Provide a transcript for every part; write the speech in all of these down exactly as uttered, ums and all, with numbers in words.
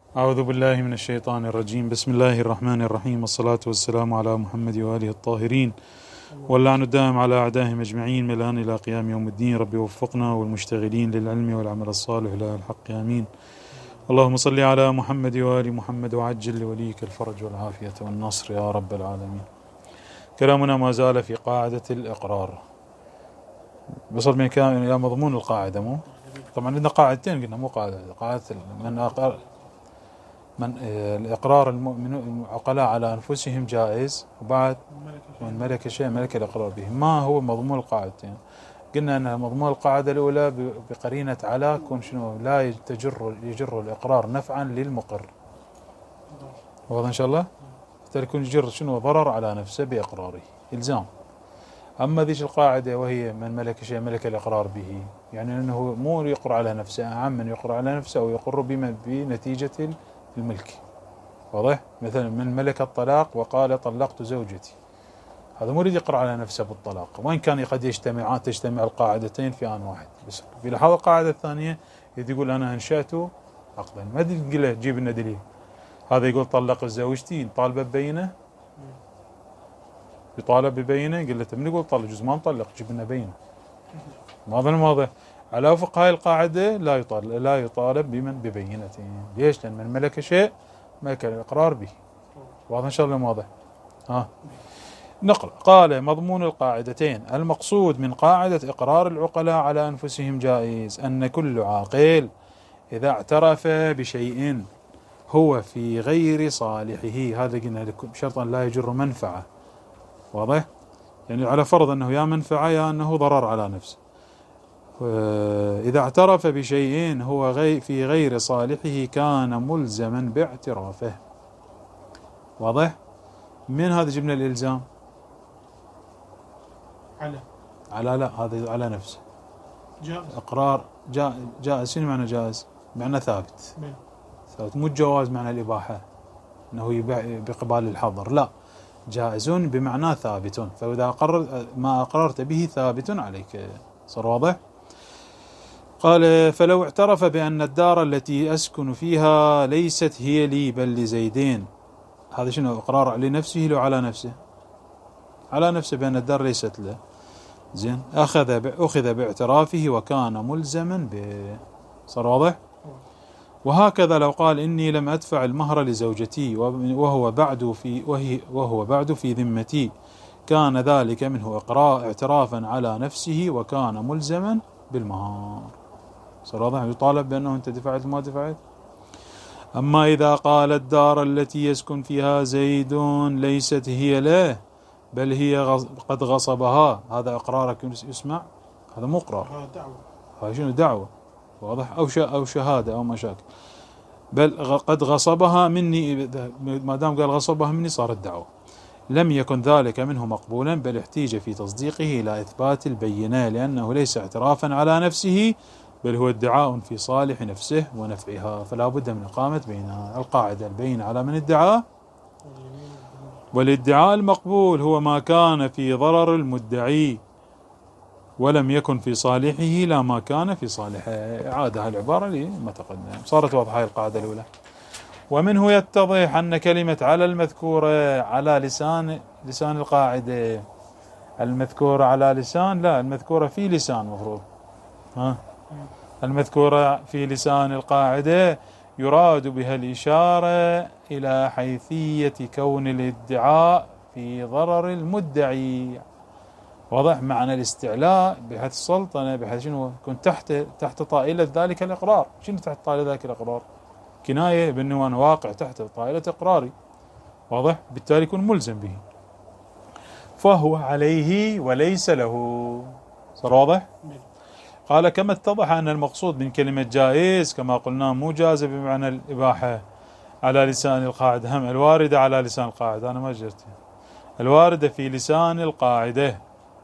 أعوذ بالله من الشيطان الرجيم. بسم الله الرحمن الرحيم، والصلاة والسلام على محمد وآله الطاهرين، واللعن الدائم على أعدائهم أجمعين من الآن إلى قيام يوم الدين. ربي وفقنا والمشتغلين للعلم والعمل الصالح لا الحق، آمين. اللهم صل على محمد وآل محمد وعجل لوليك الفرج والعافية والنصر يا رب العالمين. كلامنا ما زال في قاعدة الإقرار. وصل من كلام إلى مضمون القاعدة. مو طبعا عندنا قاعدتين، قلنا مو قاعدة قاعدة من أقر من الإقرار المؤمن العقلاء على أنفسهم جائز، وبعد من ملك شيء ملك الإقرار به. ما هو مضمون القاعدتين؟ قلنا أن مضمون القاعدة الأولى بقرينة على كون شنو لا تجر يجر الإقرار نفعا للمقر، واضح إن شاء الله؟ حتى يكون يجر شنو ضرر على نفسه بإقراره إلزام. أما ذيش القاعدة وهي من ملك شيء ملك الإقرار به، يعني أنه مو يقر على نفسه، أعم من يقر على نفسه أو يقر بما بنتيجة الملك. واضح؟ مثلا من ملك الطلاق وقال طلقت زوجتي، هذا مو يريد يقرأ على نفسه بالطلاق، وإن كان قد يجتمعان تجتمع القاعدتين في آن واحد، بس في لحظة القاعدة الثانية يريد يقول أنا أنشأت عقدا، ما تقول له جيب لنا دليل. هذا يقول طلق زوجتي، طالبه ببينه، يطالب ببينه، قل له من يقول طلق جزء ما مطلق، جيب لنا بينه. واضح واضح. على وفق هاي القاعدة لا يطالب لا يطالب بمن ببينتين. ليش؟ لأن من ملك شيء ملك الإقرار به. واضح إن شاء الله؟ واضح. ها نقرأ. قال مضمون القاعدتين: المقصود من قاعدة إقرار العقلاء على أنفسهم جائز أن كل عاقل إذا اعترف بشيء هو في غير صالحه، هذا قلنا بشرط أن لا يجر منفعة. واضح؟ يعني على فرض أنه يا منفعة يا أنه ضرر على نفسه. إذا اعترف بشيء هو غي في غير صالحه كان ملزما باعترافه. واضح؟ من هذا جبنا الإلزام؟ على على لا هذا على نفسه. جائز. إقرار جائز. جائز شنو معنى جائز؟ معنى ثابت. بين. ثابت، مو الجواز معنى الإباحة أنه يباح بقبال الحظر، لا، جائز بمعنى ثابت. فإذا أقرر ما أقررت به ثابت عليك. صار واضح؟ قال فلو اعترف بأن الدار التي أسكن فيها ليست هي لي بل لزيدين، هذا شنو إقرار لنفسه لو على نفسه؟ على نفسه بأن الدار ليست له. زين، أخذ أخذ باعترافه وكان ملزما به. صار واضح؟ وهكذا لو قال إني لم أدفع المهر لزوجتي وهو بعد في وهي وهو بعد في ذمتي، كان ذلك منه إقرار اعترافا على نفسه وكان ملزما بالمهر. صار واضح؟ يطالب بأنه أنت دفعت ما دفعت. أما إذا قال الدار التي يسكن فيها زيد ليست هي له بل هي غص... قد غصبها، هذا إقرارك يسمع؟ هذا مو إقرار، هذا دعوة. هذا شنو؟ دعوة. واضح؟ أو ش... أو شهادة أو مشاكل. بل غ... قد غصبها مني، ما دام قال غصبها مني صارت دعوة. لم يكن ذلك منه مقبولا، بل احتيج في تصديقه إلى إثبات البينة، لأنه ليس اعترافا على نفسه بل هو ادعاء في صالح نفسه ونفعها، فلا بد من إقامة بينها. القاعدة البين على من ادعى، والادعاء المقبول هو ما كان في ضرر المدعي ولم يكن في صالحه لا ما كان في صالحه. إعادة العبارة لما تقدم. صارت واضحة القاعدة الأولى. ومنه يتضح أن كلمة على المذكورة على لسان لسان القاعدة، المذكورة على لسان، لا، المذكورة في لسان مفروض. ها المذكورة في لسان القاعدة يراد بها الإشارة إلى حيثية كون الادعاء في ضرر المدعي. واضح؟ معنى الاستعلاء بحيث السلطنة، بحيث شنو يكون تحت تحت طائلة ذلك الإقرار. شنو تحت طائلة ذلك الإقرار؟ كناية بأنه أنا واقع تحت طائلة إقراري. واضح؟ بالتالي يكون ملزم به، فهو عليه وليس له. صار واضح؟ قال كما اتضح أن المقصود من كلمة جائز كما قلنا مو جازة بمعنى الإباحة على لسان القاعدة، هم الواردة على لسان القاعدة، أنا ما جرتها، الواردة في لسان القاعدة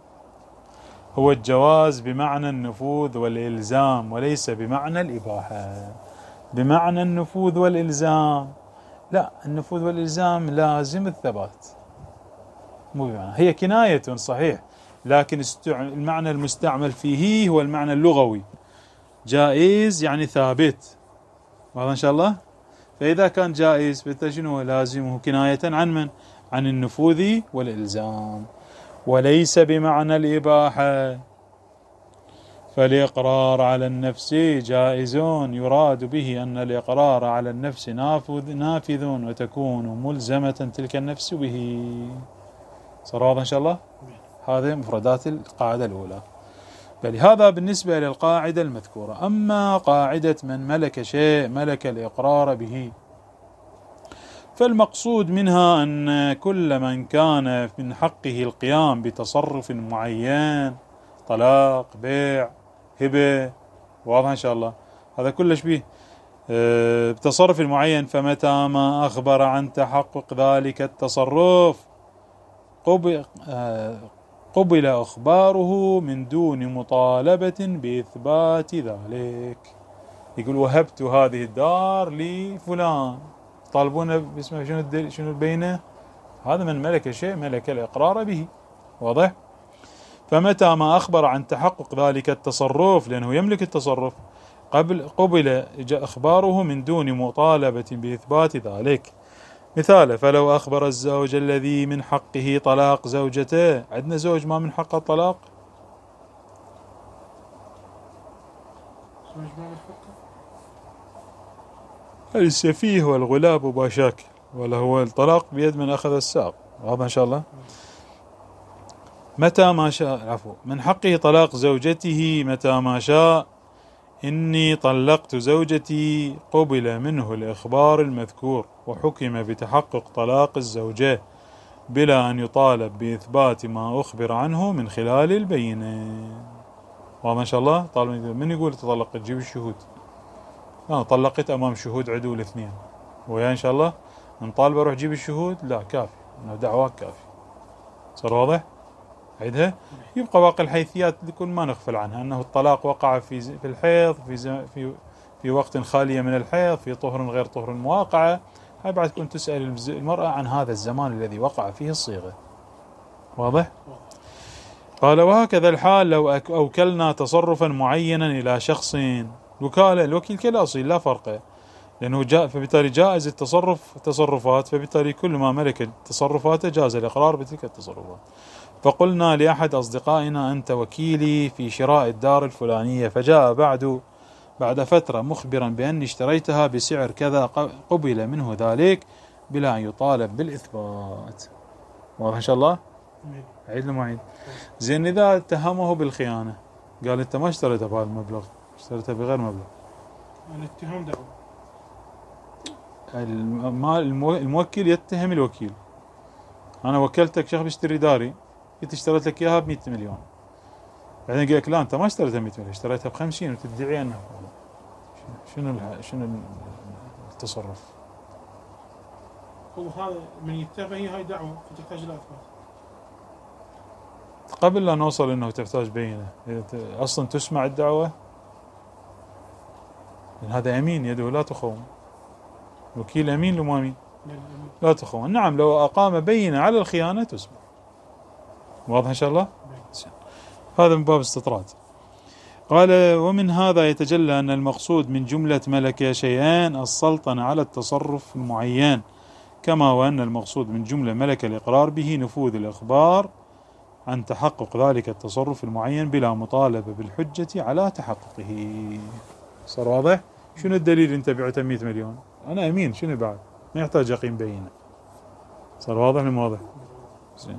هو الجواز بمعنى النفوذ والإلزام وليس بمعنى الإباحة. بمعنى النفوذ والإلزام، لا، النفوذ والإلزام لازم الثبات، مو بمعنى، هي كناية صحيح، لكن المعنى المستعمل فيه هو المعنى اللغوي. جائز يعني ثابت. واضح إن شاء الله؟ فإذا كان جائز فشنو لازمه كناية عن من؟ عن النفوذ والإلزام، وليس بمعنى الإباحة. فالإقرار على النفس جائز، يراد به أن الإقرار على النفس نافذ, نافذ وتكون ملزمة تلك النفس به. صار واضح إن شاء الله؟ هذه مفردات القاعدة الأولى. فلهذا بالنسبة للقاعدة المذكورة. أما قاعدة من ملك شيء ملك الإقرار به، فالمقصود منها أن كل من كان من حقه القيام بتصرف معين، طلاق، بيع، هبة، واضح إن شاء الله، هذا كلش به أه بتصرف معين، فمتى ما أخبر عن تحقق ذلك التصرف قبل, أه قبل إخباره من دون مطالبة بإثبات ذلك. يقول وهبت هذه الدار لفلان، طالبون باسمه شنو الدليل شنو البينة؟ هذا من ملك شيء ملك الإقرار به، واضح؟ فمتى ما أخبر عن تحقق ذلك التصرف، لأنه يملك التصرف، قبل قبل إخباره من دون مطالبة بإثبات ذلك. مثال: فلو أخبر الزوج الذي من حقه طلاق زوجته، عندنا زوج ما من حقه الطلاق؟ السفيه والغلاب وباشاكل، ولا هو الطلاق بيد من أخذ الساق، واضح إن شاء الله. متى ما شاء، عفوا، من حقه طلاق زوجته متى ما شاء. إني طلقت زوجتي، قبل منه الإخبار المذكور وحكم بتحقق طلاق الزوجة بلا أن يطالب بإثبات ما أخبر عنه من خلال البينة. واضح إن شاء الله. طالب من يقول تطلقت تجيب الشهود، أنا طلقت أمام شهود عدول اثنين، ويا إن شاء الله نطالب أروح جيب الشهود، لا كافي، دعواك كافي. صار واضح؟ عيدها. يبقى باقي الحيثيات كل ما نغفل عنها، أنه الطلاق وقع في في الحيض، في في في وقت خالية من الحيض، في طهر غير طهر المواقعة. هاي بعد تكون تسأل المرأة عن هذا الزمان الذي وقع فيه الصيغة. واضح؟ قال وهكذا الحال لو أوكلنا تصرفا معينا إلى شخص، وكالة الوكيل كالأصيل لا فرق، لأنه جاء، فبالتالي جائز التصرف تصرفات، فبالتالي كل ما ملك تصرفاته جاز الإقرار بتلك التصرفات. فقلنا لأحد أصدقائنا أنت وكيلي في شراء الدار الفلانية، فجاء بعد بعد فترة مخبرا بأني اشتريتها بسعر كذا، قبل منه ذلك بلا أن يطالب بالإثبات. واضح إن شاء الله؟ عيد لما عيد. زين إذا اتهمه بالخيانة، قال أنت ما اشتريتها بهذا المبلغ، اشتريتها بغير مبلغ، الاتهام دعوة. الموكل يتهم الوكيل، أنا وكلتك شخص بيشتري داري، قلت اشتريت لك إياها بمئة مليون، بعدين قال لك لا أنت ما اشتريتها بمئة مليون، اشتريتها بخمسين وتدعي أنها. شنو شنو التصرف؟ هو هذا من يتهم، هي هاي دعوة فتحتاج إلى إثبات. قبل لا نوصل إنه تحتاج بينة، أصلا تسمع الدعوة، لأن هذا أمين يده لا تخون، وكيل أمين لو ما أمين لا تخون. نعم لو أقام بينة على الخيانة تسمع. واضح إن شاء الله؟ هذا من باب استطراد. قال ومن هذا يتجلى أن المقصود من جملة ملك شيئان السلطنة على التصرف المعين، كما وأن المقصود من جملة ملك الإقرار به نفوذ الإخبار عن تحقق ذلك التصرف المعين بلا مطالبة بالحجة على تحققه. صار واضح؟ شنو الدليل أنت بعتها مئة مليون؟ أنا أمين، شنو بعد؟ ما يحتاج أقيم بينة. صار واضح ولا واضح؟ زين.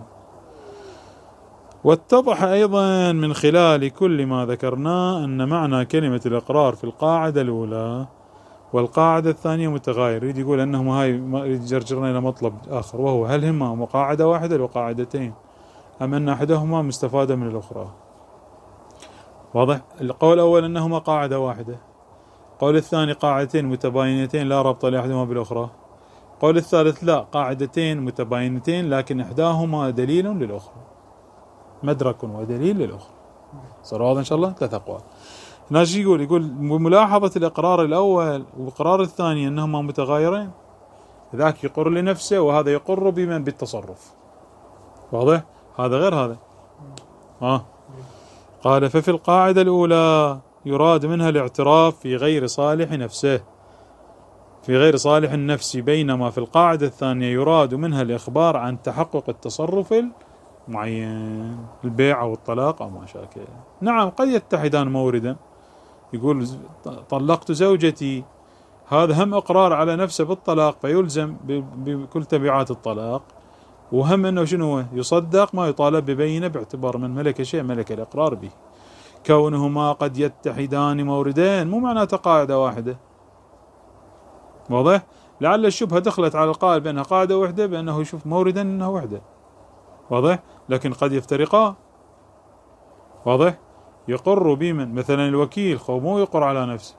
واتضح أيضا من خلال كل ما ذكرناه أن معنى كلمة الإقرار في القاعدة الأولى والقاعدة الثانية متغاير. يريد يقول أنهم هاي يريد يجرجرنا إلى مطلب آخر، وهو هل هما قاعدة واحدة أو قاعدتين، أم أن أحدهما مستفادة من الأخرى. واضح؟ القول الأول أنهما قاعدة واحدة، القول الثاني قاعدتين متباينتين لا ربط لأحدهما بالأخرى، القول الثالث لا، قاعدتين متباينتين لكن إحداهما دليل للأخرى، مدرك ودليل للأخرى. صار واضح إن شاء الله؟ ثلاث أقوال. ناجي يقول يقول بملاحظة الإقرار الأول والإقرار الثاني أنهما متغايرين، ذاك يقر لنفسه وهذا يقر بمن بالتصرف. واضح؟ هذا غير هذا. آه. قال ففي القاعدة الأولى يراد منها الاعتراف في غير صالح نفسه، في غير صالح النفس، بينما في القاعدة الثانية يراد منها الإخبار عن تحقق التصرف المعين، البيع أو الطلاق أو ما شاكل. نعم قد يتحدان موردا، يقول طلقت زوجتي، هذا هم إقرار على نفسه بالطلاق فيلزم بكل تبعات الطلاق، وهم أنه شنو يصدق ما يطالب ببينه باعتبار من ملك شيء ملك الإقرار به. كونهما قد يتحدان موردين مو معناته قاعدة واحدة، واضح؟ لعل الشبهة دخلت على القائل بأنها قاعدة واحدة بأنه يشوف موردا أنها واحدة، واضح؟ لكن قد يفترقا، واضح؟ يقر بمن مثلا الوكيل خو مو يقر على نفسه،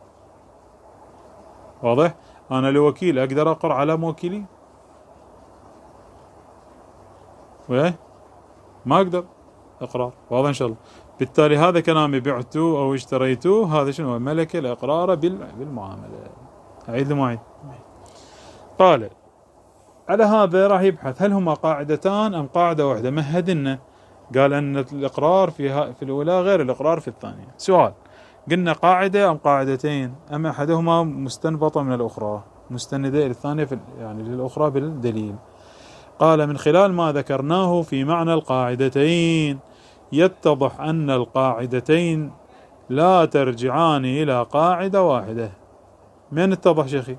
واضح؟ أنا الوكيل أقدر أقر على موكلي؟ ويه؟ ما أقدر إقرار، واضح إن شاء الله. بالتالي هذا كلامي بعته أو اشتريته، هذا شنو؟ ملك الإقرار بالمعاملة. أعيد لما أعيد. قال على هذا راح يبحث هل هما قاعدتان أم قاعدة واحدة. مهد لنا قال أن الإقرار في في الأولى غير الإقرار في الثانية. سؤال، قلنا قاعدة أم قاعدتين أم أحدهما مستنبطة من الأخرى مستندة إلى الثانية في يعني للأخرى بالدليل؟ قال من خلال ما ذكرناه في معنى القاعدتين يتضح أن القاعدتين لا ترجعان إلى قاعدة واحدة. من اتضح شيخي؟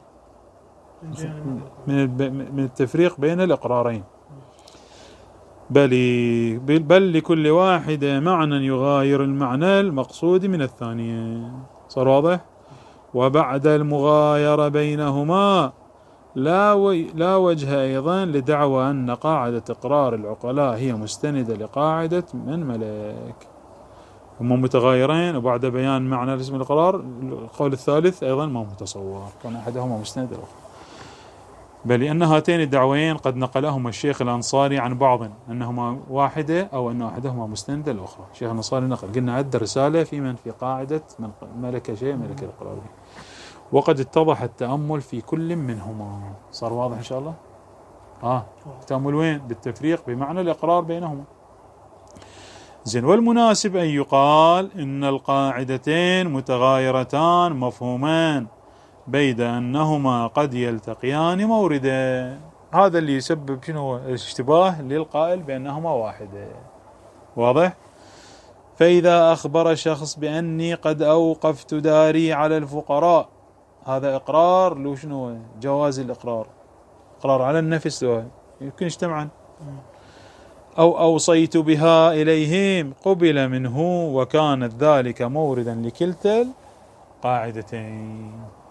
من من التفريق بين الإقرارين. بل بل لكل واحد معنى يغاير المعنى المقصود من الثانية. صار واضح؟ وبعد المغايرة بينهما لا لا وجه أيضا لدعوى أن قاعدة إقرار العقلاء هي مستندة لقاعدة من ملك. هم متغايرين، وبعد بيان معنى اسم الإقرار القول الثالث أيضا ما متصور كان أحدهما مستند الأخرى. بل لأن هاتين الدعوين قد نقلهما الشيخ الأنصاري عن بعض أنهما واحدة أو أن أحدهما مستند الأخرى. الشيخ الأنصاري نقل، قلنا عد رسالة في من في قاعدة من ملك شيء ملك الإقرار، وقد اتضح التأمل في كل منهما. صار واضح إن شاء الله؟ آه التأمل وين؟ بالتفريق بمعنى الإقرار بينهما. زين، والمناسب أن يقال إن القاعدتين متغايرتان مفهومان بيد أنهما قد يلتقيان موردا. هذا اللي يسبب شنو الاشتباه للقائل بأنهما واحدة. واضح؟ فإذا أخبر شخص بأني قد أوقفت داري على الفقراء، هذا إقرار لو شنو جواز الإقرار، إقرار على النفس يمكن يجتمعا. أو أوصيت بها إليهم قبل منه وكانت ذلك موردا لكلتا القاعدتين.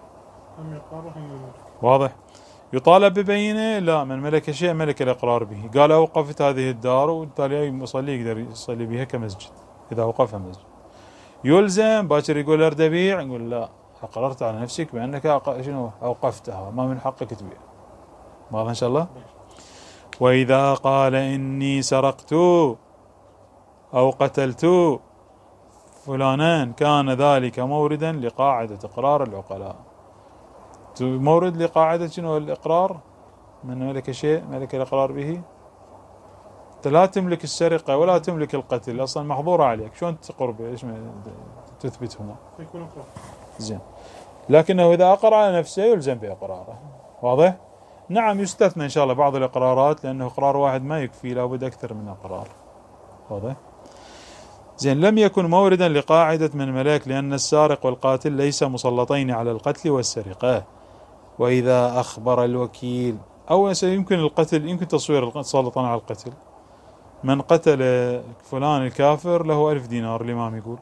واضح؟ يطالب ببينه؟ لا، من ملك شيء ملك الإقرار به. قال أوقفت هذه الدار وبالتالي المصلي يقدر يصلي بها كمسجد إذا أوقفها مسجد. يلزم باكر يقول أريد أبيع، نقول لا، أقررت على نفسك بأنك شنو أوقفتها، ما من حقك تبيع. واضح إن شاء الله؟ وإذا قال إني سرقت أو قتلت فلانا كان ذلك موردا لقاعدة إقرار العقلاء. مورد لقاعدة شنو الإقرار؟ من ملك شيء ملك الإقرار به. أنت لا تملك السرقة ولا تملك القتل، أصلا محظورة عليك، شلون تقر إيش تثبتهما؟ زين، لكنه إذا أقر على نفسه يلزم بإقراره. واضح؟ نعم يستثنى إن شاء الله بعض الإقرارات لأنه إقرار واحد ما يكفي، لابد أكثر من إقرار. واضح؟ زين، لم يكن موردا لقاعدة من ملاك لأن السارق والقاتل ليس مسلطين على القتل والسرقة. وإذا أخبر الوكيل، أو يمكن القتل، يمكن تصوير سلطان على القتل، من قتل فلان الكافر له ألف دينار، الإمام يقول،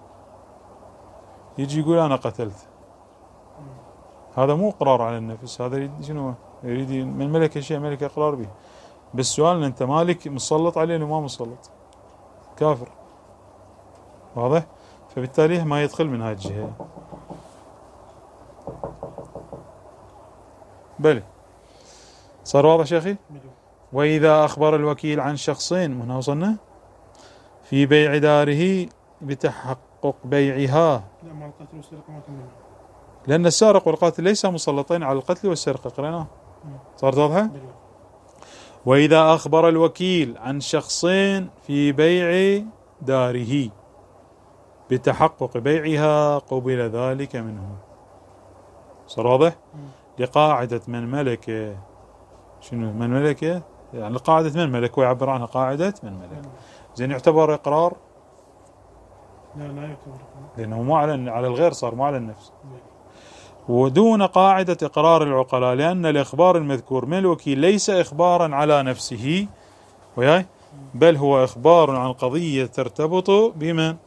يجي يقول أنا قتلت، هذا مو إقرار على النفس، هذا يريد شنو؟ يريد من ملك الشيء ملك إقرار به. بس سؤال أنت مالك مسلط عليه ولا ما مسلط؟ كافر. واضح؟ فبالتالي ما يدخل من هذه الجهة. بلى صار واضح شيخي؟ وإذا أخبر الوكيل عن شخصين، من هنا وصلنا، في بيع داره بتحقق بيعها، لا مع القتل والسرقة ما تمنع، لأن السارق والقاتل ليس مسلطين على القتل والسرقة. قرأناه؟ صارت واضحة؟ وإذا أخبر الوكيل عن شخصين في بيع داره بتحقق بيعها قبل ذلك منه. صار واضح؟ لقاعدة من ملك. شنو من ملك؟ يعني قاعدة من ملك، ويعبر عنها قاعدة من ملك. زين يعتبر إقرار؟ لا لا يعتبر، لأنه مو على على الغير، صار مو على النفس. ودون قاعدة إقرار العقلاء، لأن الإخبار المذكور من الوكيل ليس إخبارا على نفسه وياي، بل هو إخبار عن قضية ترتبط بمن؟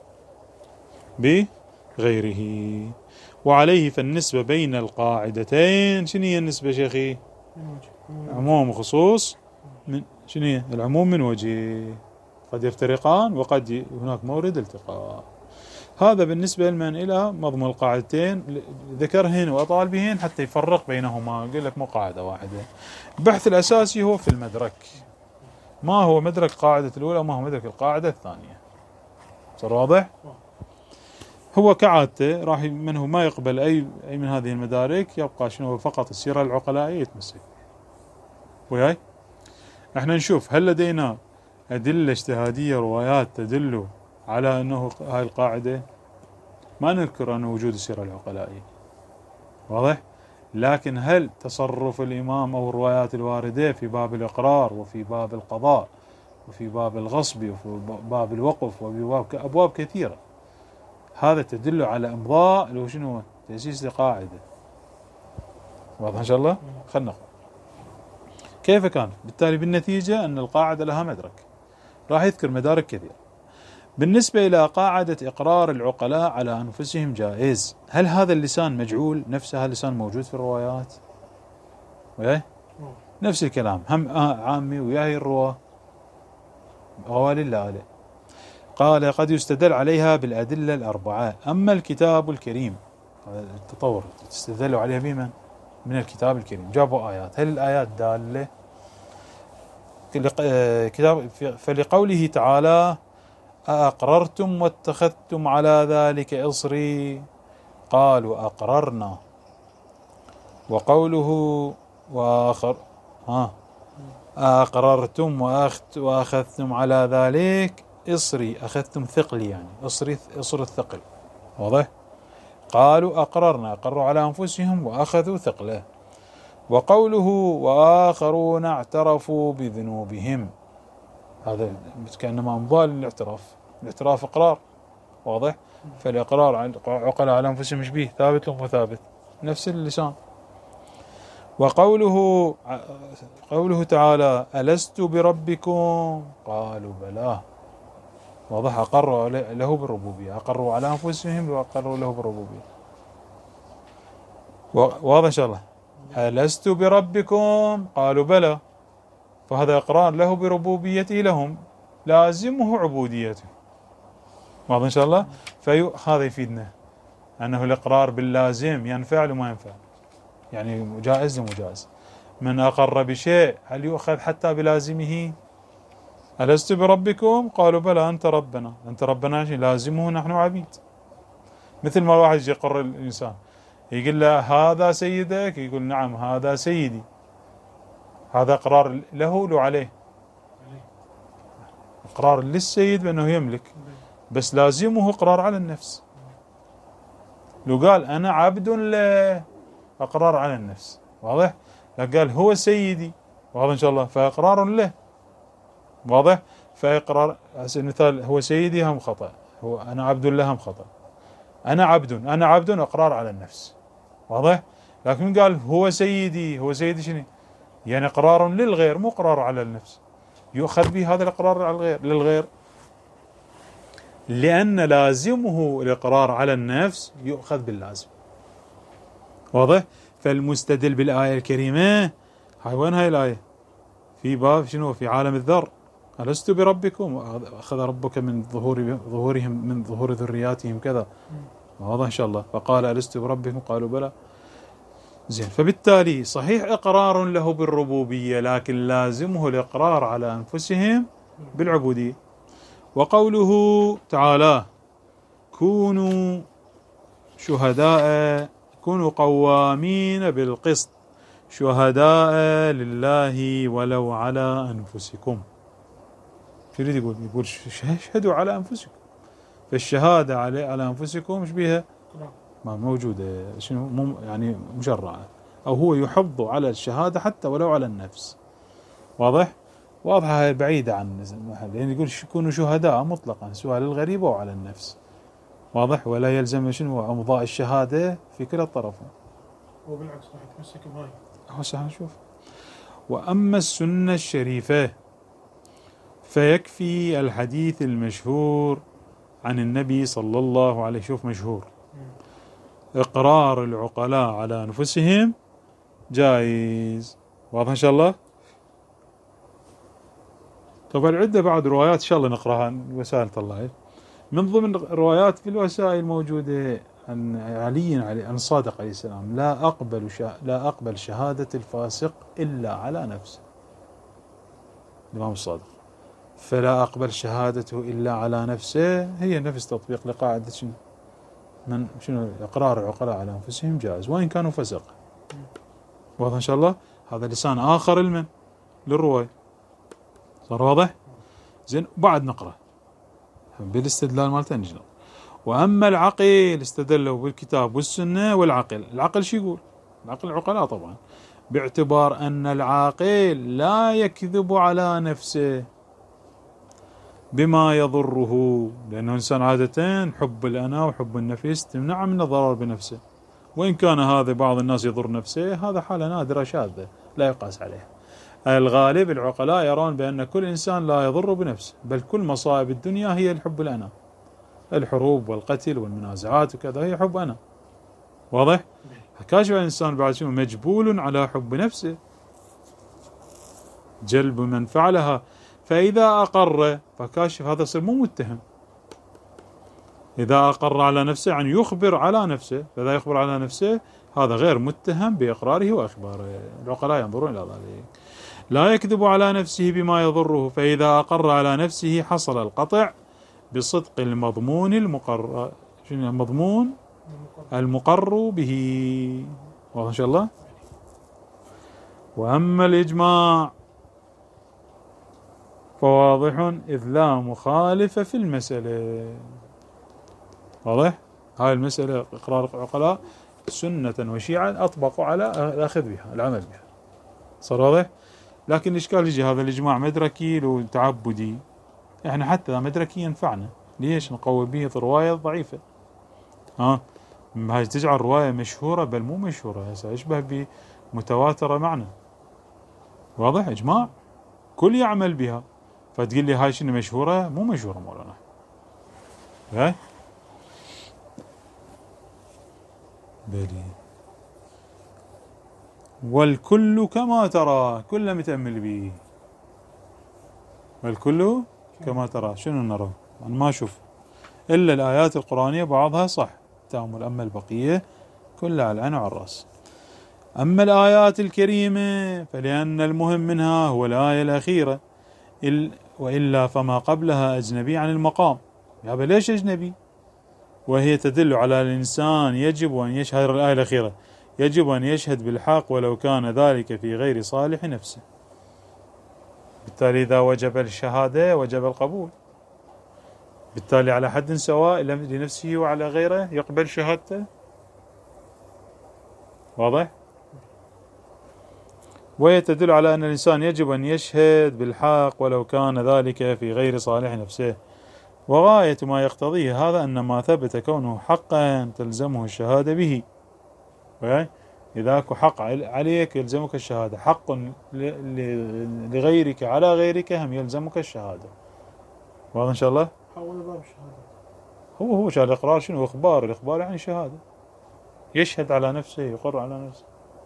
بغيره. وعليه فالنسبة بين القاعدتين شنو هي النسبة شيخي؟ عموم وخصوص. من شنو هي؟ العموم من وجه، قد يفترقان وقد هناك مورد التقاء. هذا بالنسبة لمن إلى مضمون القاعدتين ذكرهن وأطال بهن حتى يفرق بينهما، يقول لك مو قاعدة واحدة. البحث الأساسي هو في المدرك، ما هو مدرك القاعدة الأولى وما هو مدرك القاعدة الثانية. صار واضح؟ هو كعادته راح منه ما يقبل أي أي من هذه المدارك، يبقى شنو فقط السيرة العقلائية يتمسك وياي. احنا نشوف هل لدينا أدلة اجتهادية روايات تدل على أنه هاي القاعدة؟ ما نذكر أنه وجود السيرة العقلائية، واضح؟ لكن هل تصرف الإمام أو الروايات الواردة في باب الإقرار وفي باب القضاء وفي باب الغصب وفي باب الوقف وفي باب أبواب كثيرة، هذا تدل على إمضاء لو شنو تأسيس لقاعدة. واضح إن شاء الله؟ خلنا نقرأ كيف كان. بالتالي بالنتيجة أن القاعدة لها مدرك، راح يذكر مدارك كثيرة. بالنسبة إلى قاعدة إقرار العقلاء على أنفسهم جائز، هل هذا اللسان مجعول نفسه اللسان موجود في الروايات؟ وياه نفس الكلام، هم عامي وياهي الرواة غوالي الله عليه. قال قد يستدل عليها بالأدلة الأربعة. أما الكتاب الكريم، التطور تستدلوا عليها بمن؟ من الكتاب الكريم. جابوا آيات، هل الآيات دالة؟ كتاب فلقوله تعالى أأقررتم واتخذتم على ذلك إصري قالوا أقررنا. وقوله وآخر ها أقررتم وأخذتم على ذلك إصري، أخذتم ثقلي يعني إصري إصر الثقل، واضح؟ قالوا أقررنا، أقروا على أنفسهم وأخذوا ثقله. وقوله وآخرون اعترفوا بذنوبهم، هذا كأنما أمضاء للاعتراف، الاعتراف إقرار، واضح؟ فالإقرار عقل على أنفسهم مش به ثابت لهم وثابت نفس اللسان. وقوله قوله تعالى ألست بربكم قالوا بلى، واضح؟ أقروا له بالربوبية، أقروا على أنفسهم وأقروا له بالربوبية. واضح إن شاء الله؟ ألست بربكم قالوا بلى، فهذا إقرار له بربوبيته لهم، لازمه عبوديته. واضح إن شاء الله؟ فهذا يفيدنا أنه الإقرار باللازم ينفع وما ينفع، يعني جائز ومجاز. من أقر بشيء هل يؤخذ حتى بلازمه؟ ألست بربكم قالوا بلى أنت ربنا، أنت ربنا لازمه نحن عبيد. مثل ما الواحد يجي يقر الإنسان يقول له هذا سيدك، يقول نعم هذا سيدي، هذا إقرار له لو عليه؟ إقرار للسيد بأنه يملك، بس لازمه إقرار على النفس. لو قال أنا عبد له إقرار على النفس، واضح؟ لو قال هو سيدي، واضح إن شاء الله، فإقرار له، واضح؟ فإقرار مثال هو سيدي هم خطأ، هو أنا عبد له هم خطأ. أنا عبد أنا عبد إقرار على النفس، واضح؟ لكن قال هو سيدي، هو سيدي شنو؟ يعني إقرار للغير مو إقرار على النفس. يؤخذ به هذا الإقرار على الغير للغير، لأن لازمه الإقرار على النفس يؤخذ باللازم، واضح؟ فالمستدل بالآية الكريمة هاي وين هاي الآية؟ في باب شنو؟ في عالم الذر، ألست بربكم أخذ ربك من ظهور ظهورهم من ظهور ذرياتهم كذا، واضح إن شاء الله. فقال ألست بربكم قالوا بلى. زين، فبالتالي صحيح إقرار له بالربوبية، لكن لازمه الإقرار على أنفسهم بالعبودية. وقوله تعالى كونوا شهداء كونوا قوامين بالقسط شهداء لله ولو على أنفسكم. شو يريد يقول؟ يقول شهدوا على أنفسكم، فالشهادة على على أنفسكم مش بيها ما موجودة، شنو مو يعني مشرعة. أو هو يحض على الشهادة حتى ولو على النفس. واضح؟ واضحة هاي بعيدة عن المحل، يعني يقول كونوا شهداء مطلقا سواء للغريب أو على النفس. واضح؟ ولا يلزم شنو امضاء الشهاده في كلا الطرفين. وبالعكس راح يتمسك بهاي. هسه نشوف. واما السنه الشريفه فيكفي الحديث المشهور عن النبي صلى الله عليه، شوف مشهور، اقرار العقلاء على انفسهم جائز. واضح ان شاء الله؟ طبعا عده بعد روايات ان شاء الله نقراها وسائل طلعت. من ضمن الروايات في الوسائل موجودة عن علي عن الصادق عليه السلام: لا أقبل لا أقبل شهادة الفاسق إلا على نفسه. الإمام الصادق، فلا أقبل شهادته إلا على نفسه هي نفس تطبيق لقاعدة شنو؟ من شنو إقرار العقلاء على أنفسهم جائز وإن كانوا فسق. واضح إن شاء الله؟ هذا لسان آخر المن للرواية. صار واضح؟ زين، بعد نقرأ بالاستدلال مالته نجي. واما العقل استدلوا بالكتاب والسنه والعقل. العقل شو يقول؟ العقل العقلاء طبعا، باعتبار ان العاقل لا يكذب على نفسه بما يضره، لانه انسان عاده حب الانا وحب النفس تمنع من الضرر بنفسه، وان كان هذا بعض الناس يضر نفسه هذا حاله نادره شاذه لا يقاس عليها. الغالب العقلاء يرون بأن كل إنسان لا يضر بنفسه، بل كل مصائب الدنيا هي الحب الأنا، الحروب والقتل والمنازعات وكذا هي حب أنا. واضح؟ كاشف الإنسان بعد شنو؟ مجبول على حب نفسه، جلب من فعلها، فإذا أقر فكاشف هذا يصير مو متهم. إذا أقر على نفسه يعني يخبر على نفسه، فإذا يخبر على نفسه هذا غير متهم بإقراره وإخباره. العقلاء ينظرون إلى ذلك. لا يكذب على نفسه بما يضره، فإذا أقر على نفسه حصل القطع بصدق المضمون المقر شنو المضمون المقر به. واضح إن شاء الله؟ وأما الإجماع فواضح إذ لا مخالف في المسألة. واضح؟ هاي المسألة إقرار العقلاء سنة وشيعة أطبقوا على الأخذ بها العمل بها. صار واضح؟ لكن الإشكال يجي هذا الإجماع مدركي لو تعبدي، إحنا حتى إذا مدركي ينفعنا، ليش؟ نقوي به رواية ضعيفة. ها هاي تجعل رواية مشهورة بل مو مشهورة، هسه يشبه بمتواترة معنا. واضح؟ إجماع كل يعمل بها، فتقول لي هاي شنو مشهورة؟ مو مشهورة مولانا. هاي بلي والكل كما ترى، كل متأمل به. والكل كما ترى شنو نرى؟ أنا ما أشوف إلا الآيات القرآنية بعضها صح تأمل، أما البقية كلها على العين وعلى الرأس. أما الآيات الكريمة فلأن المهم منها هو الآية الأخيرة، وإلا فما قبلها أجنبي عن المقام. يابا ليش أجنبي؟ وهي تدل على الإنسان يجب أن يشهد، الآية الأخيرة يجب أن يشهد بالحق ولو كان ذلك في غير صالح نفسه. بالتالي إذا وجب الشهادة وجب القبول، بالتالي على حد سواء لنفسه وعلى غيره يقبل شهادته. واضح؟ ويتدل على أن الإنسان يجب أن يشهد بالحق ولو كان ذلك في غير صالح نفسه. وغاية ما يقتضيه هذا أن ما ثبت كونه حقا تلزمه الشهادة به. إذا أكو حق عليك يلزمك الشهادة، حق لغيرك على غيرك هم يلزمك الشهادة. واضح إن شاء الله؟ حول باب الشهادة. هو هو شهادة الإقرار شنو؟ إخبار، الإخبار يعني شهادة، يشهد على نفسه، يقر على نفسه.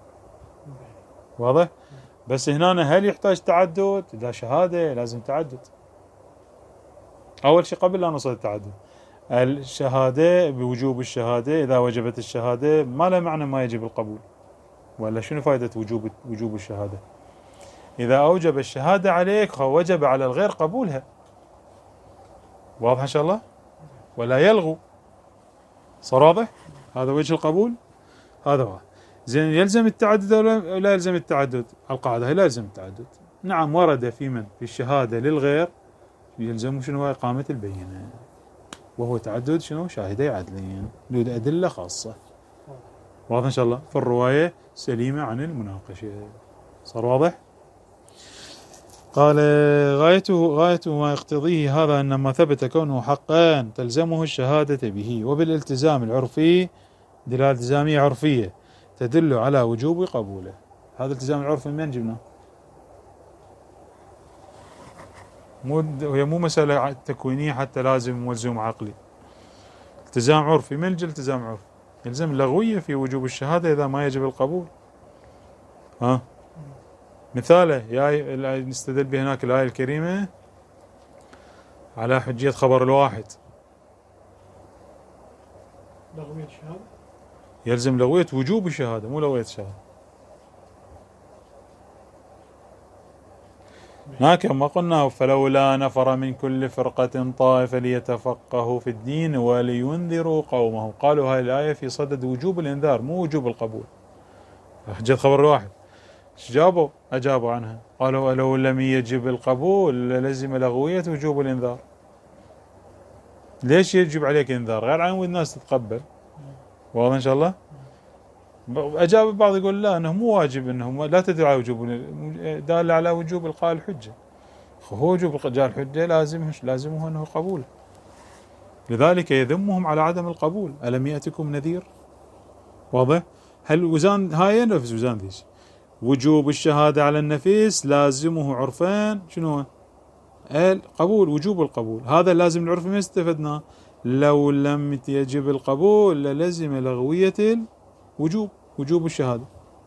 واضح؟ بس هنا هل يحتاج تعدد؟ إذا شهادة لازم تعدد. أول شيء قبل لا نصل التعدد، الشهادة بوجوب الشهادة، إذا وجبت الشهادة ما له معنى ما يجب القبول، ولا شنو فائدة وجوب وجوب الشهادة؟ إذا أوجب الشهادة عليك وجب على الغير قبولها. واضح إن شاء الله؟ ولا يلغو. صار واضح؟ هذا وجه القبول، هذا هو. زين، يلزم التعدد ولا لا يلزم التعدد؟ القاعدة هي لا يلزم التعدد. نعم ورد في من في الشهادة للغير يلزم شنو؟ إقامة البينة، وهو تعدد شنو؟ شاهدي عدلين لأدلة خاصة. واضح إن شاء الله. فالرواية سليمة عن المناقشة. صار واضح؟ قال غايته غايته ما يقتضيه هذا أن ما ثبت كونه حقا تلزمه الشهادة به، وبالالتزام العرفي دلالة التزامية عرفية تدل على وجوب قبوله. هذا الالتزام العرفي من جبناه؟ مو هي مو مسألة تكوينية حتى لازم ملزوم عقلي. التزام عرفي. من جل التزام عرفي؟ يلزم لغوية في وجوب الشهادة إذا ما يجب القبول. ها مثاله يا نستدل به هناك الآية الكريمة على حجية خبر الواحد. لغوية الشهادة يلزم لغوية وجوب الشهادة مو لغوية الشهادة. هناك ما قلنا فلولا نفر من كل فرقة طائفة ليتفقهوا في الدين ولينذروا قومهم. قالوا هاي الآية في صدد وجوب الإنذار مو وجوب القبول. حجية خبر الواحد ايش جابوا؟ أجابوا عنها قالوا لو لم يجب القبول للزم لغوية وجوب الإنذار. ليش يجب عليك إنذار غير عن الناس تتقبل؟ واضح إن شاء الله. أجاب البعض يقول لا أنه مو واجب، أنه لا تدل على وجوب، دال على وجوب إلقاء الحجة. هو وجوب إلقاء الحجة لازم لازمه أنه قبول، لذلك يذمهم على عدم القبول. ألم يأتكم نذير؟ واضح؟ هل وزان هاي نفس وزان ذيش وجوب الشهادة على النفيس لازمه عرفان شنو؟ القبول، وجوب القبول. هذا لازم العرف ما استفدنا. لو لم يجب القبول للزم لغوية الوجوب، وجوب الشهادة.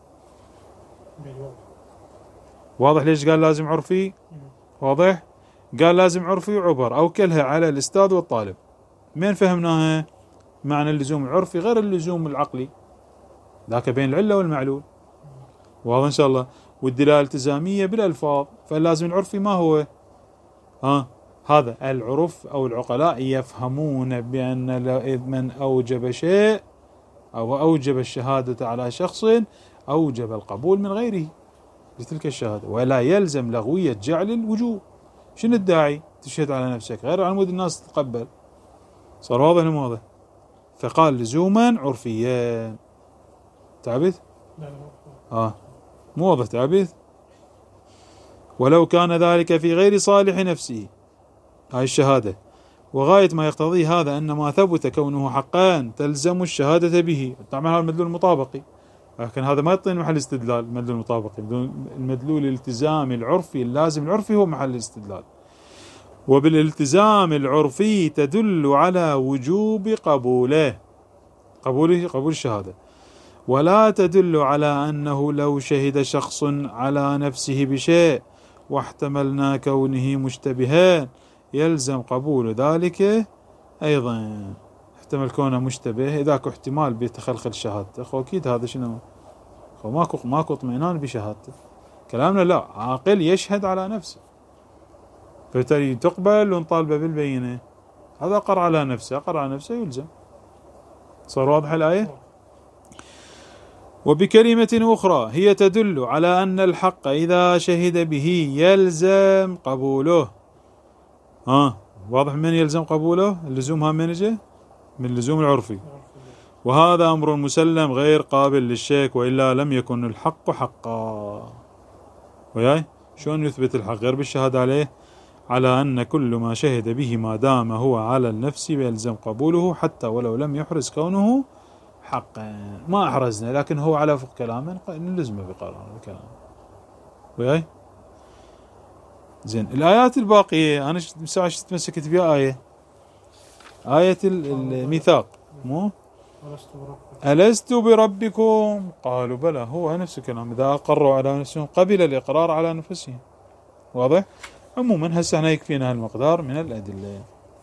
واضح ليش قال لازم عرفي؟ واضح؟ قال لازم عرفي وعبر أو كلها على الأستاذ والطالب. من فهمناها؟ معنى اللزوم العرفي غير اللزوم العقلي، ذاك بين العلة والمعلول. واضح إن شاء الله. والدلالة التزامية بالألفاظ. فاللازم العرفي ما هو؟ ها هذا العرف أو العقلاء يفهمون بأن من أوجب شيء أو أوجب الشهادة على شخص أوجب القبول من غيره بتلك الشهادة، ولا يلزم لغوية جعل الوجوب. شنو الداعي تشهد على نفسك غير عن مود الناس تتقبل؟ صار واضح ولا واضح؟ فقال لزوما عرفيا. تعبت؟ اه مو واضح تعبت؟ ولو كان ذلك في غير صالح نفسه، هاي الشهادة، وغاية ما يقتضيه هذا أن ما ثبت كونه حقا تلزم الشهادة به. طبعا هذا المدلول المطابقي، لكن هذا ما يعطينا محل استدلال. المدلول المطابقي المدلول الالتزامي العرفي اللازم العرفي هو محل الاستدلال. وبالالتزام العرفي تدل على وجوب قبوله، قبوله قبول الشهادة، ولا تدل على أنه لو شهد شخص على نفسه بشيء واحتملنا كونه مشتبها يلزم قبول ذلك أيضا. احتمل كونه مشتبه، إذاك احتمال بتخلخل شهادته، أخو أكيد هذا شنو؟ أخو ماكو ماكو اطمئنان بشهادته. كلامنا لا، عاقل يشهد على نفسه فبالتالي تقبل ونطالبه بالبينة. هذا أقر على نفسه، أقر على نفسه يلزم. صار واضح الآية؟ وبكلمة أخرى هي تدل على أن الحق إذا شهد به يلزم قبوله. ها واضح من يلزم قبوله؟ اللزومها من جه؟ من اللزوم العرفي. وهذا أمر مسلم غير قابل للشك، وإلا لم يكن الحق حقا. وياي شلون يثبت الحق غير بالشهادة عليه؟ على أن كل ما شهد به ما دام هو على النفس يلزم قبوله حتى ولو لم يحرز كونه حقا. ما أحرزنا لكن هو على وفق كلامه نلزمه بقرار الكلام. وياي زين. الآيات الباقية أنا مساعد تمسكت بها آية آية الميثاق، مو ألست بربكم قالوا بلى، هو نفس الكلام. إذا أقروا على نفسهم قبل الإقرار على نفسهم. واضح؟ عموما هسه هنا يكفينا هالمقدار من الأدلة.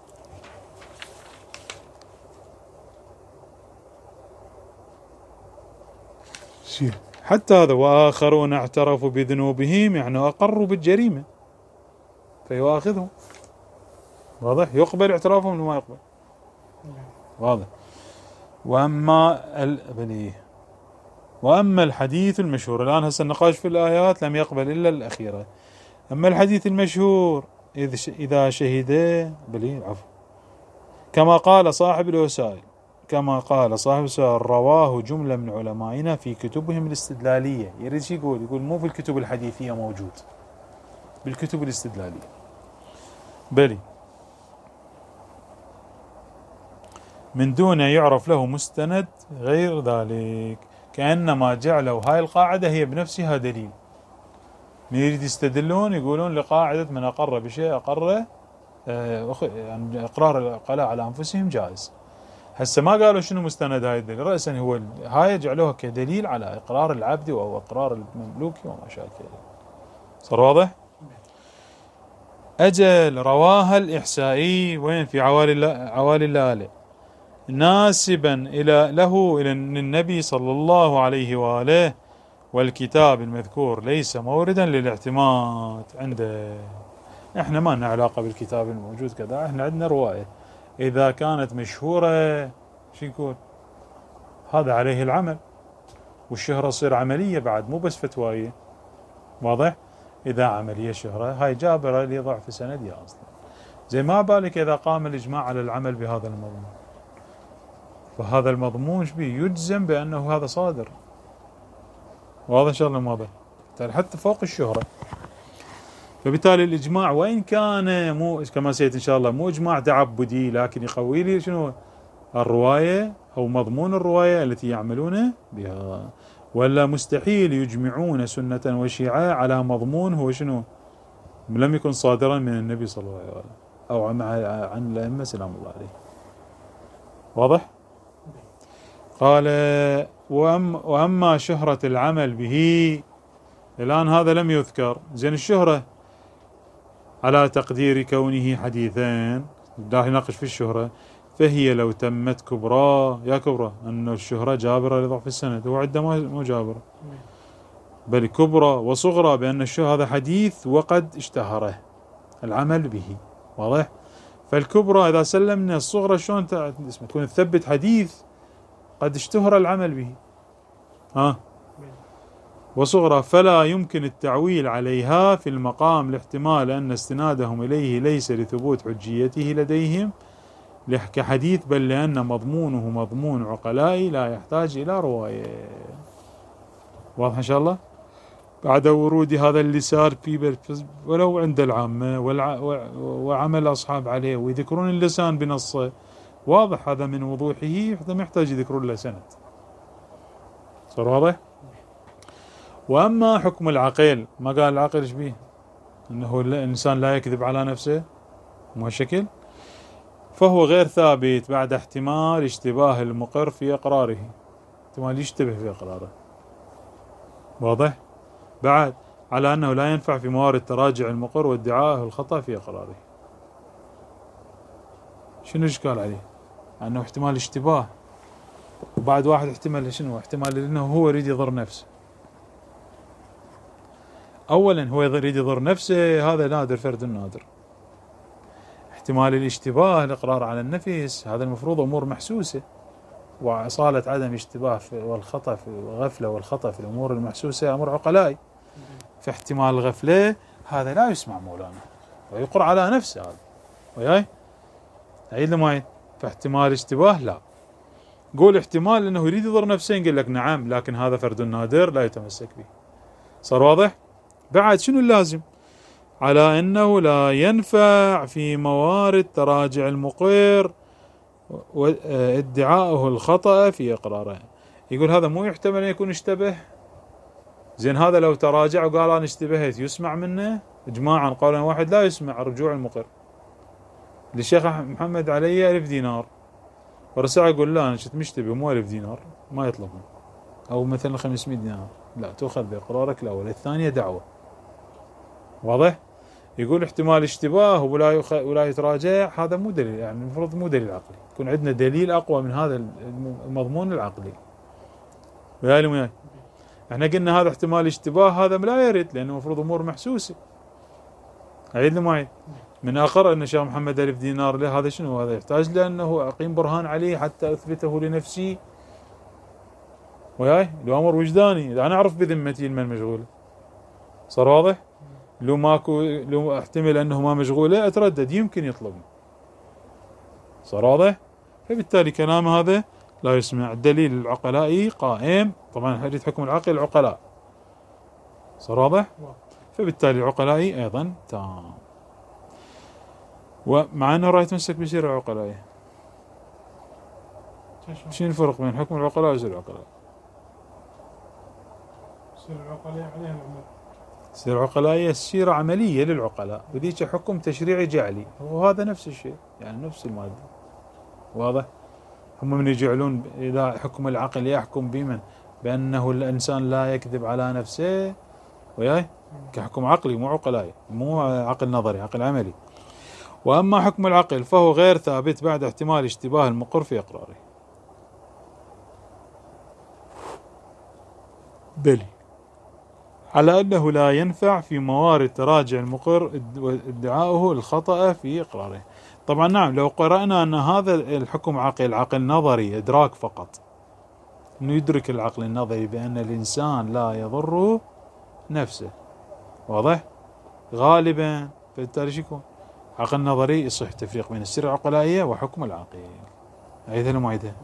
حتى هذا وآخرون اعترفوا بذنوبهم يعني أقروا بالجريمة فيؤاخذهم. واضح؟ يقبل اعترافهم ولا ما يقبل؟ واضح. وأما البني وأما الحديث المشهور، الآن هسه النقاش في الآيات لم يقبل إلا الأخيرة. أما الحديث المشهور إذا شهد بلي عفو كما قال صاحب الوسائل كما قال صاحب السؤال رواه جملة من علمائنا في كتبهم الاستدلالية. يريد شي يقول يقول مو في الكتب الحديثية موجود، بالكتب الاستدلالية. بلي من دون يعرف له مستند غير ذلك، كأنما جعلوا هاي القاعدة هي بنفسها دليل. من يريد يستدلون يقولون لقاعدة من أقر بشيء أقر يعني إقرار العقلاء على أنفسهم جائز. هسه ما قالوا شنو مستند هاي الدليل، رأسا هو هاي جعلوها كدليل على إقرار العبد أو إقرار المملوك وما شابه. صار واضح؟ أجل رواها الإحسائي وين في عوالي عوالي اللالئ ناسبا إلى له إلى النبي صلى الله عليه وآله، والكتاب المذكور ليس موردا للاعتماد عنده. احنا ما لنا علاقة بالكتاب الموجود كذا، احنا عندنا رواية إذا كانت مشهورة شو يقول هذا عليه العمل، والشهرة تصير عملية بعد مو بس فتوائية. واضح؟ إذا عملية شهرة هاي جابرة لضعف سندها أصلا. زي ما بالك إذا قام الإجماع على العمل بهذا المضمون، فهذا المضمون شبيه يجزم بأنه هذا صادر. واضح إن شاء الله؟ واضح حتى فوق الشهرة. فبالتالي الإجماع وإن كان مو كما سيأتي إن شاء الله مو إجماع تعبدي، لكن يقوي لي شنو الرواية أو مضمون الرواية التي يعملون بها. ولا مستحيل يجمعون سنة وشيعة على مضمون هو شنو لم يكن صادرا من النبي صلى الله عليه وسلم أو عن الأئمة سلام الله عليه. واضح؟ قال وأم وأما شهرة العمل به، الآن هذا لم يذكر. زين الشهرة على تقدير كونه حديثين داخل يناقش في الشهرة، فهي لو تمت كبرى يا كبرى أن الشهرة جابرة لضعف السند، هو عندما مو جابرة بل كبرى وصغرى بأن الشهرة هذا حديث وقد اشتهره العمل به. واضح؟ فالكبرى إذا سلمنا الصغرى شلون تكون تثبت حديث قد اشتهر العمل به، ها وصغرى فلا يمكن التعويل عليها في المقام لاحتمال أن استنادهم إليه ليس لثبوت حجيته لديهم كحديث، بل لأن مضمونه مضمون عقلائي لا يحتاج إلى رواية. واضح إن شاء الله؟ بعد ورود هذا اللسان في ولو عند العامة وعمل أصحاب عليه ويذكرون اللسان بنصه، واضح هذا من وضوحه حتى ما يحتاج يذكرون له سند. صار واضح؟ وأما حكم العقل، ما قال العقل ايش بيه؟ أنه الإنسان لا يكذب على نفسه مو هالشكل، فهو غير ثابت بعد احتمال اشتباه المقر في إقراره، احتمال يشتبه في إقراره. واضح؟ بعد على أنه لا ينفع في موارد تراجع المقر وادعائه الخطأ في إقراره. شنو إشكال عليه؟ أنه احتمال اشتباه، وبعد واحد احتمال شنو؟ احتمال أنه هو يريد يضر نفسه. أولا هو يريد يضر نفسه، هذا نادر، فرد نادر. احتمال الاشتباه الإقرار على النفس هذا المفروض أمور محسوسة، وإصالة عدم اشتباه والخطأ في الغفلة والخطأ في الأمور المحسوسة أمر عقلائي. فاحتمال الغفلة هذا لا يسمع مولانا ويقر على نفسه هذا. وياي عيد لما فاحتمال اشتباه لا. قول احتمال أنه يريد يضر نفسه نقول لك نعم، لكن هذا فرد نادر لا يتمسك به. صار واضح؟ بعد شنو اللازم؟ على أنه لا ينفع في موارد تراجع المقر وادعاؤه الخطأ في إقراره. يقول هذا مو يحتمل أن يكون اشتبه. زين هذا لو تراجع وقال أنا اشتبهت يسمع منه إجماعا قولا واحد لا يسمع رجوع المقر. للشيخ محمد علي ألف دينار ورسع يقول لا أنا شت مشتبه مو ألف دينار ما يطلبون، أو مثلا خمسمائة دينار لا تأخذ بإقرارك الأول، الثانية دعوة. واضح؟ يقول احتمال اشتباه ولا يخ... ولا يتراجع، هذا مو دليل، يعني المفروض مو دليل عقلي، يكون عندنا دليل أقوى من هذا المضمون العقلي. وياي وياي احنا قلنا هذا احتمال اشتباه هذا لا يرد لأنه المفروض أمور محسوسة. عيد معي من أقر أن الشيخ محمد ألف دينار له، هذا شنو؟ هذا يحتاج لأنه أقيم برهان عليه حتى أثبته لنفسي. وياي لو أمر وجداني أنا أعرف بذمتي المن مشغولة. صار واضح؟ لو ماكو لو احتمل أنه ما مشغولة أتردد يمكن يطلب. صار واضح؟ فبالتالي كلام هذا لا يسمع. الدليل العقلائي قائم، طبعا حديث حكم العقل العقلاء، صار واضح؟ فبالتالي العقلائي أيضا تام. ومع أنه راح يتمسك بسير العقلائي. شنو الفرق بين حكم العقلاء وسير العقلاء؟ سير العقلاء عليها العمل. سير العقلائية سيرة عملية للعقلاء، وذيك حكم تشريعي جعلي، وهذا نفس الشيء، يعني نفس المادة. واضح؟ هم من يجعلون إذا حكم العقل يحكم بمن؟ بأنه الإنسان لا يكذب على نفسه، وياي كحكم عقلي مو عقلائي، مو عقل نظري، عقل عملي. وأما حكم العقل فهو غير ثابت بعد احتمال اشتباه المقر في إقراره. بل على أنه لا ينفع في موارد تراجع المقر ادعاؤه الخطأ في إقراره. طبعا نعم، لو قرأنا أن هذا الحكم عقل عقل نظري إدراك فقط، أنه يدرك العقل النظري بأن الإنسان لا يضر نفسه، واضح؟ غالبا فبالتالي شو يكون؟ عقل نظري يصح التفريق بين السيرة العقلائية وحكم العقل. عيدها ولا ما عيدها؟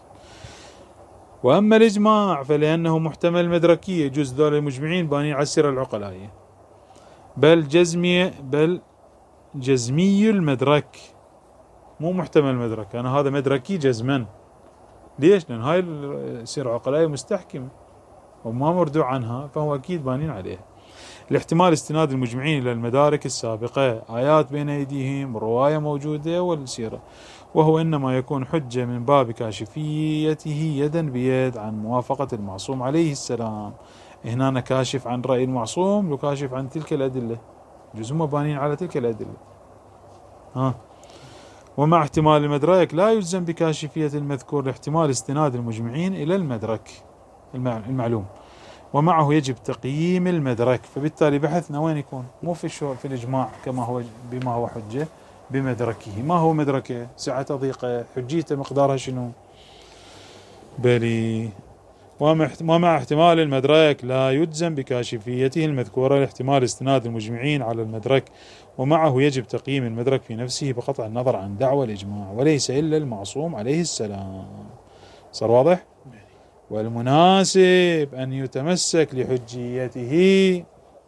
وأما الإجماع فلأنه محتمل المدركية، يجوز ذول المجمعين بانين على السيرة العقلائية، بل جزمي بل جزمي المدرك، مو محتمل المدرك، أنا هذا مدركي جزما. ليش؟ لأن هاي السيرة العقلائية مستحكمة وما مردوع عنها، فهو أكيد بانين عليها. الاحتمال استناد المجمعين إلى المدارك السابقة، آيات بين أيديهم، رواية موجودة والسيرة، وهو إنما يكون حجة من باب كاشفيته يدا بيد عن موافقة المعصوم عليه السلام. هنا كاشف عن رأي المعصوم وكاشف عن تلك الأدلة، جزء مبانين على تلك الأدلة. ها. ومع احتمال المدرك لا يلزم بكاشفية المذكور لاحتمال استناد المجمعين إلى المدرك المعلوم، ومعه يجب تقييم المدرك. فبالتالي بحثنا وين يكون؟ مو في الشو في الإجماع كما هو بما هو حجة، بمدركه. ما هو مدركه؟ سعة ضيقة، حجيته مقدارها شنو؟ بلي. ومع احتمال المدرك لا يجزم بكاشفيته المذكورة لاحتمال استناد المجمعين على المدرك، ومعه يجب تقييم المدرك في نفسه بقطع النظر عن دعوى الإجماع، وليس إلا المعصوم عليه السلام. صار واضح؟ والمناسب أن يتمسك لحجيته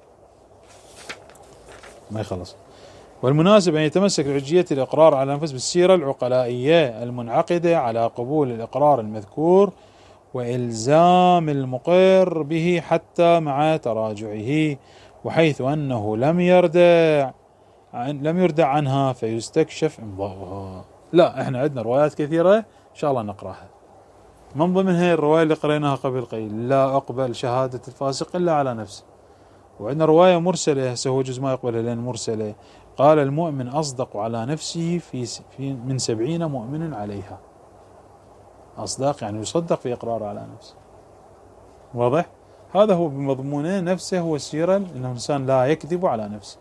ما يخلص والمناسب أن يتمسك لحجية الإقرار على الأنفس بالسيرة العقلائية المنعقدة على قبول الإقرار المذكور وإلزام المقر به حتى مع تراجعه، وحيث أنه لم يردع لم يردع عنها فيستكشف إمضاؤها. لا، احنا عندنا روايات كثيرة إن شاء الله نقرأها، من ضمنها الرواية اللي قريناها قبل قليل، لا أقبل شهادة الفاسق إلا على نفسه. وعندنا رواية مرسلة، هسه هو جزء ما يقبلها لأن مرسلة، قال المؤمن أصدق على نفسه في, في من سبعين مؤمن عليها. أصدق يعني يصدق في إقراره على نفسه، واضح؟ هذا هو بمضمونه نفسه هو السيرة، إنه الإنسان لا يكذب على نفسه.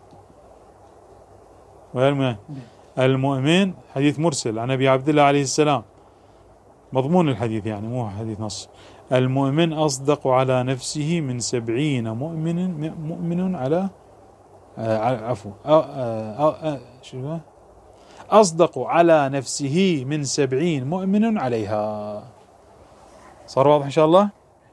المؤمن حديث مرسل عن أبي عبد الله عليه السلام، مضمون الحديث يعني مو حديث نص. المؤمن أصدق على نفسه من سبعين مؤمن مؤمن على آه عفوا آه آه آه شو أصدق على نفسه من سبعين مؤمن عليها. صار واضح إن شاء الله؟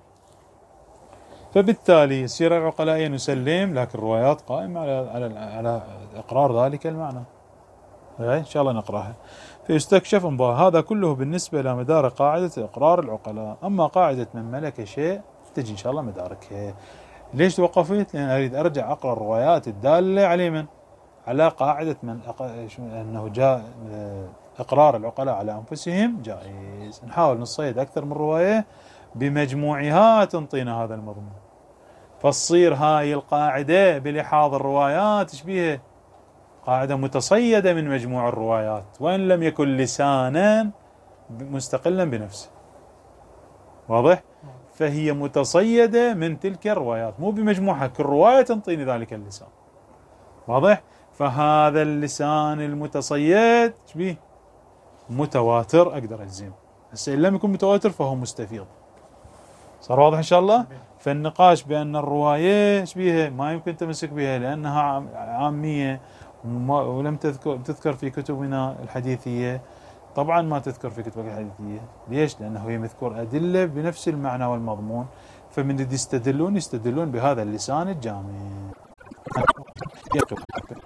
فبالتالي السيرة العقلائية نسلم، لكن الروايات قائمة على على على إقرار ذلك المعنى. إن شاء الله نقرأها. فيستكشف انضاء. هذا كله بالنسبة إلى مدار قاعدة إقرار العقلاء. أما قاعدة من ملك شيء تجي إن شاء الله مداركها. ليش توقفت؟ لأن أريد أرجع أقرأ الروايات الدالة على من؟ على قاعدة من أق... أنه جاء إقرار العقلاء على أنفسهم جائز. نحاول نصيد أكثر من رواية بمجموعها تنطينا هذا المضمون، فتصير هاي القاعدة بلحاظ الروايات تشبيه قاعدة متصيدة من مجموع الروايات، وإن لم يكن لسانا مستقلا بنفسه. واضح؟ فهي متصيدة من تلك الروايات، مو بمجموعها، كل رواية تنطيني ذلك اللسان. واضح؟ فهذا اللسان المتصيد شبيه متواتر، أقدر أجزم. هسه إن لم يكن متواتر فهو مستفيض. صار واضح إن شاء الله؟ فالنقاش بأن الرواية شبيه ما يمكن تمسك بها لأنها عامية ولم تذكر تذكر في كتبنا الحديثية، طبعا ما تذكر في كتبك الحديثية. ليش؟ لأنه هي مذكور أدلة بنفس المعنى والمضمون، فمن يستدلون يستدلون بهذا اللسان الجامع.